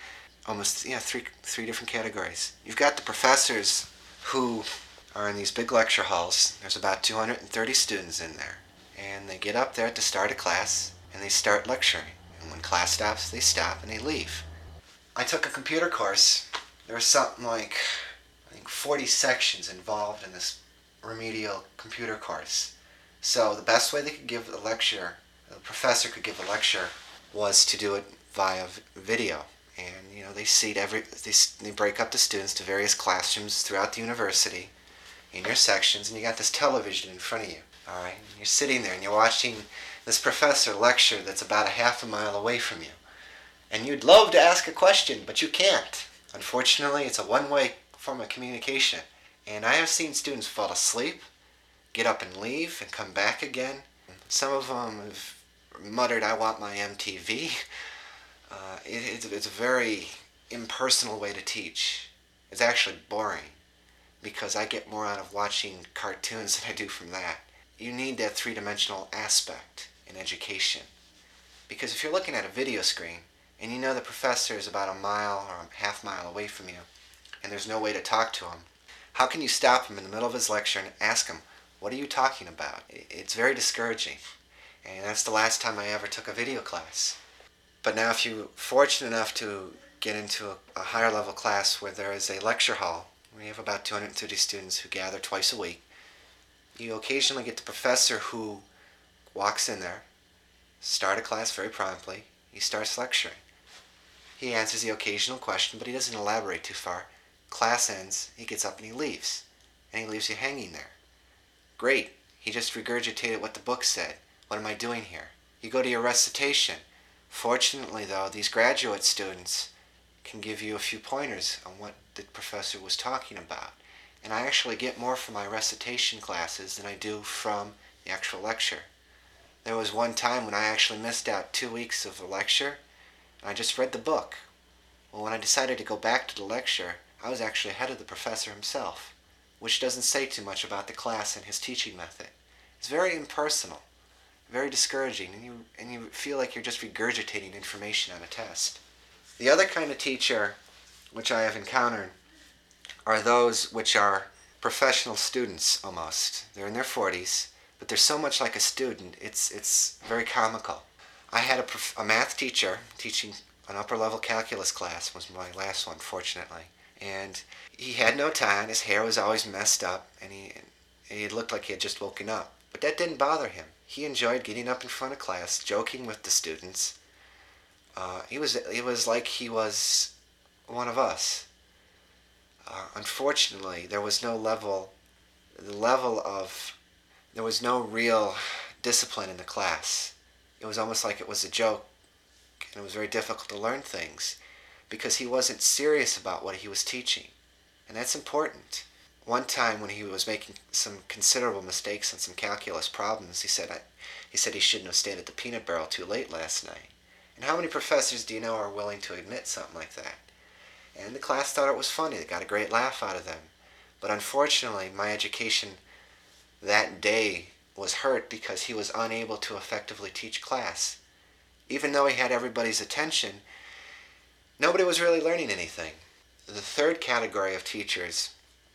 different categories. You've got the professors who are in these big lecture halls. There's about 230 students in there. And they get up there at the start of class and they start lecturing. And when class stops, they stop and they leave. I took a computer course. There was something like, 40 sections involved in this remedial computer course. So the best way they could give the professor could give a lecture, was to do it via video. And they break up the students to various classrooms throughout the university in your sections, and you got this television in front of you. All right, and you're sitting there and you're watching this professor lecture that's about a half a mile away from you, and you'd love to ask a question, but you can't. Unfortunately, it's a one-way form of communication, and I have seen students fall asleep, get up and leave, and come back again. Some of them have muttered, "I want my MTV." It's a very impersonal way to teach. It's actually boring. because I get more out of watching cartoons than I do from that. You need that three-dimensional aspect in education. Because if you're looking at a video screen and you know the professor is about a mile or a half mile away from you and there's no way to talk to him, how can you stop him in the middle of his lecture and ask him, what are you talking about? It's very discouraging. And that's the last time I ever took a video class. But now if you're fortunate enough to get into a higher level class where there is a lecture hall, we have about 230 students who gather twice a week, you occasionally get the professor who walks in there, start a class very promptly, he starts lecturing. He answers the occasional question, but he doesn't elaborate too far. Class ends, he gets up and he leaves. And he leaves you hanging there. Great, he just regurgitated what the book said. What am I doing here? You go to your recitation. Fortunately, though, these graduate students can give you a few pointers on what the professor was talking about. And I actually get more from my recitation classes than I do from the actual lecture. There was one time when I actually missed out 2 weeks of a lecture, and I just read the book. Well, when I decided to go back to the lecture, I was actually ahead of the professor himself, which doesn't say too much about the class and his teaching method. It's very impersonal, very discouraging, and you feel like you're just regurgitating information on a test. The other kind of teacher which I have encountered are those which are professional students almost. They're in their 40s, but they're so much like a student, it's very comical. I had a math teacher teaching an upper level calculus class, was my last one, fortunately. And he had no tie, his hair was always messed up, and he looked like he had just woken up. But that didn't bother him. He enjoyed getting up in front of class, joking with the students. It was like he was one of us. Unfortunately, there was no there was no real discipline in the class. It was almost like it was a joke, and it was very difficult to learn things because he wasn't serious about what he was teaching. And that's important. One time when he was making some considerable mistakes on some calculus problems, he said he shouldn't have stayed at the peanut barrel too late last night. And how many professors do you know are willing to admit something like that? And the class thought it was funny. They got a great laugh out of them. But unfortunately, my education that day was hurt because he was unable to effectively teach class. Even though he had everybody's attention, nobody was really learning anything. The third category of teachers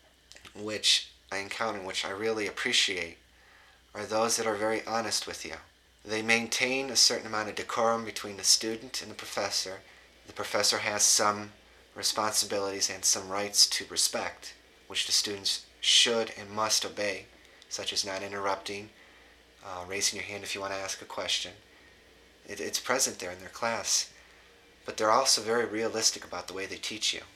which I encounter, which I really appreciate, are those that are very honest with you. They maintain a certain amount of decorum between the student and the professor. The professor has some responsibilities and some rights to respect, which the students should and must obey, such as not interrupting, raising your hand if you want to ask a question. It's present there in their class. But they're also very realistic about the way they teach you.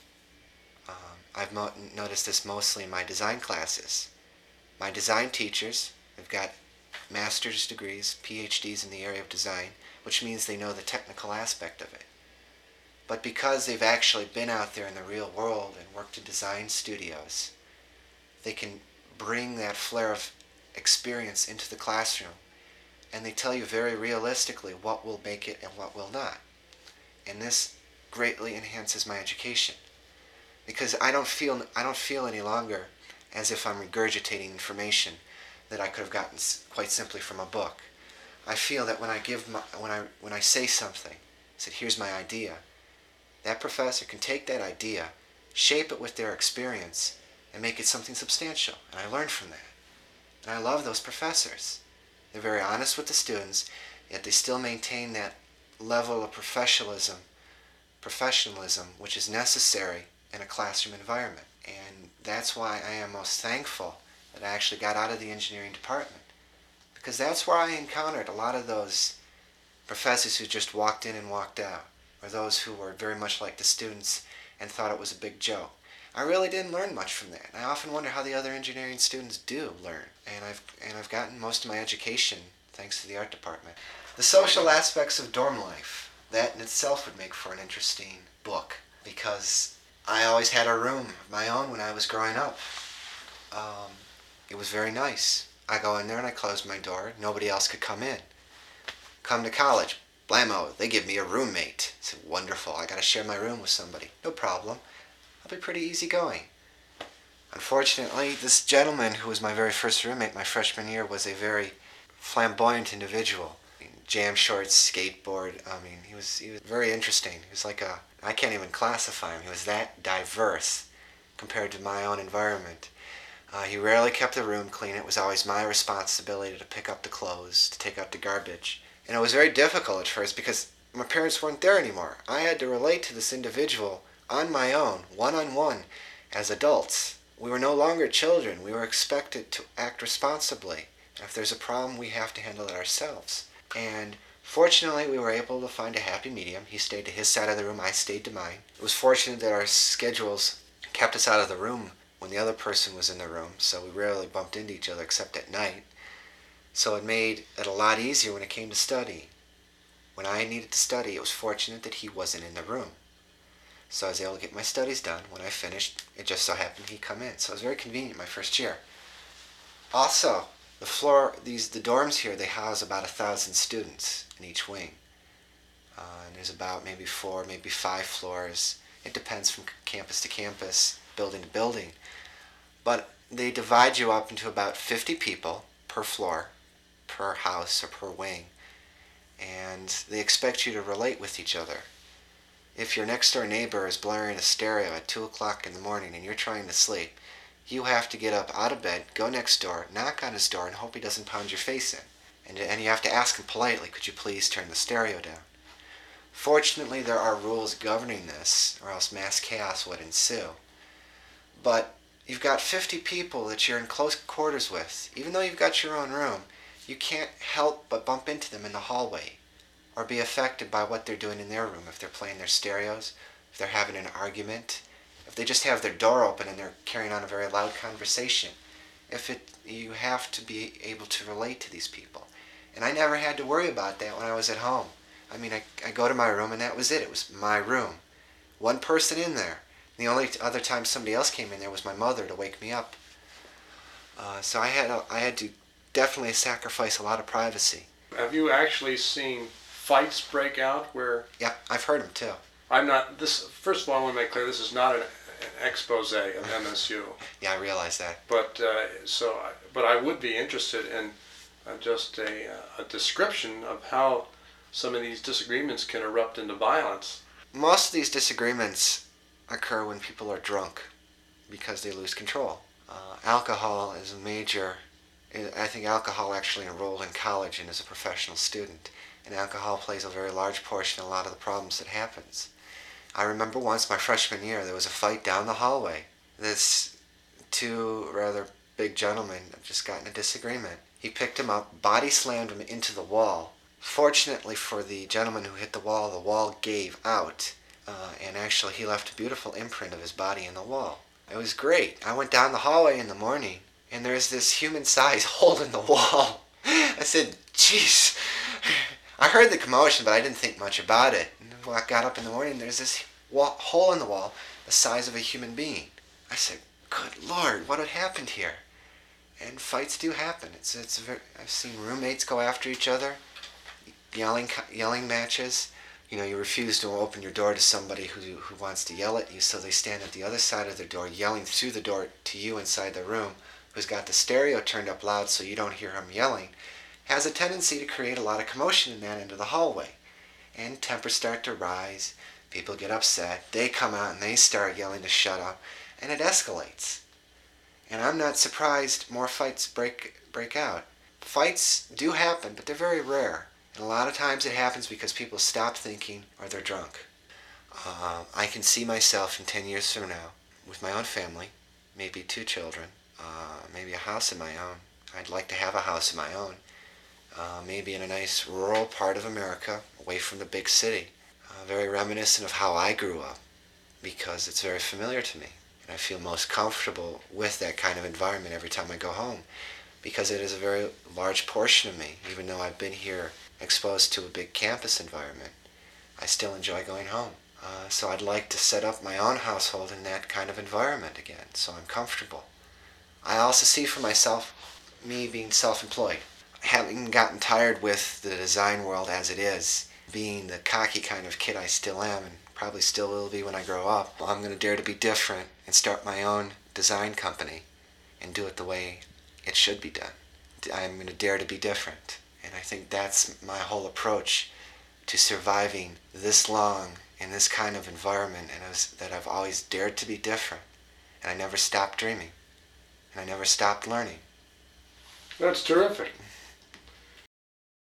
I've noticed this mostly in my design classes. My design teachers have got master's degrees, PhDs in the area of design, which means they know the technical aspect of it. But because they've actually been out there in the real world and worked in design studios, they can bring that flair of experience into the classroom, and they tell you very realistically what will make it and what will not. And this greatly enhances my education, because I don't feel any longer as if I'm regurgitating information that I could have gotten quite simply from a book. I feel that when I say something, said here's my idea, that professor can take that idea, shape it with their experience, and make it something substantial. And I learned from that. And I love those professors. They're very honest with the students, yet they still maintain that level of professionalism which is necessary in a classroom environment. And that's why I am most thankful that I actually got out of the engineering department, because that's where I encountered a lot of those professors who just walked in and walked out, or those who were very much like the students and thought it was a big joke. I really didn't learn much from that. I often wonder how the other engineering students do learn, and I've gotten most of my education thanks to the art department. The social aspects of dorm life, that in itself would make for an interesting book, because I always had a room of my own when I was growing up. It was very nice. I go in there and I close my door. Nobody else could come in. Come to college. Blammo, they give me a roommate. I said, wonderful. I got to share my room with somebody. No problem. I'll be pretty easygoing. Unfortunately, this gentleman who was my very first roommate my freshman year was a very flamboyant individual. Jam shorts, skateboard. He was very interesting. He was like I can't even classify him. He was that diverse compared to my own environment. He rarely kept the room clean. It was always my responsibility to pick up the clothes, to take out the garbage. And it was very difficult at first because my parents weren't there anymore. I had to relate to this individual on my own, one-on-one, as adults. We were no longer children. We were expected to act responsibly. If there's a problem, we have to handle it ourselves. And fortunately, we were able to find a happy medium. He stayed to his side of the room, I stayed to mine. It was fortunate that our schedules kept us out of the room when the other person was in the room, so we rarely bumped into each other except at night. So it made it a lot easier when it came to study. When I needed to study, it was fortunate that he wasn't in the room. So I was able to get my studies done. When I finished, it just so happened he'd come in. So it was very convenient my first year. Also, the dorms here, they house about 1,000 students in each wing. And there's about maybe 4, maybe 5 floors. It depends from campus to campus, building to building. But they divide you up into about 50 people per floor, per house, or per wing. And they expect you to relate with each other. If your next door neighbor is blaring a stereo at 2 o'clock in the morning and you're trying to sleep, you have to get up out of bed, go next door, knock on his door, and hope he doesn't pound your face in. And you have to ask him politely, could you please turn the stereo down? Fortunately, there are rules governing this, or else mass chaos would ensue. But you've got 50 people that you're in close quarters with. Even though you've got your own room, you can't help but bump into them in the hallway or be affected by what they're doing in their room. If they're playing their stereos, if they're having an argument, if they just have their door open and they're carrying on a very loud conversation. You have to be able to relate to these people. And I never had to worry about that when I was at home. I go to my room and that was it. It was my room. One person in there. The only other time somebody else came in there was my mother to wake me up. So I had to definitely sacrifice a lot of privacy. Have you actually seen fights break out where... Yeah, I've heard them too. First of all, I want to make clear, this is not an expose of MSU. Yeah, I realize that. But I would be interested in just a description of how some of these disagreements can erupt into violence. Most of these disagreements occur when people are drunk because they lose control. Alcohol is a major... I think alcohol actually enrolled in college and is a professional student. And alcohol plays a very large portion in a lot of the problems that happens. I remember once, my freshman year, there was a fight down the hallway. This two rather big gentlemen had just gotten a disagreement. He picked him up, body slammed him into the wall. Fortunately for the gentleman who hit the wall gave out. And actually he left a beautiful imprint of his body in the wall. It was great. I went down the hallway in the morning, and there's this human-sized hole in the wall. I said, jeez. I heard the commotion, but I didn't think much about it. And when I got up in the morning, there's this hole in the wall the size of a human being. I said, good Lord, what had happened here? And fights do happen. I've seen roommates go after each other, yelling matches. You refuse to open your door to somebody who wants to yell at you, so they stand at the other side of the door, yelling through the door to you inside the room, who's got the stereo turned up loud so you don't hear him yelling, has a tendency to create a lot of commotion in that end of the hallway. And tempers start to rise, people get upset, they come out and they start yelling to shut up, and it escalates. And I'm not surprised more fights break out. Fights do happen, but they're very rare. And a lot of times it happens because people stop thinking or they're drunk. I can see myself in 10 years from now with my own family, maybe 2 children, maybe a house of my own. I'd like to have a house of my own. Maybe in a nice rural part of America, away from the big city. Very reminiscent of how I grew up, because it's very familiar to me. And I feel most comfortable with that kind of environment every time I go home, because it is a very large portion of me. Even though I've been here exposed to a big campus environment, I still enjoy going home. So I'd like to set up my own household in that kind of environment again, so I'm comfortable. I also see for myself, me being self-employed. Having gotten tired with the design world as it is, being the cocky kind of kid I still am, and probably still will be when I grow up. I'm going to dare to be different and start my own design company and do it the way it should be done. I'm going to dare to be different. And I think that's my whole approach to surviving this long in this kind of environment, and that I've always dared to be different. And I never stopped dreaming. And I never stopped learning. That's terrific.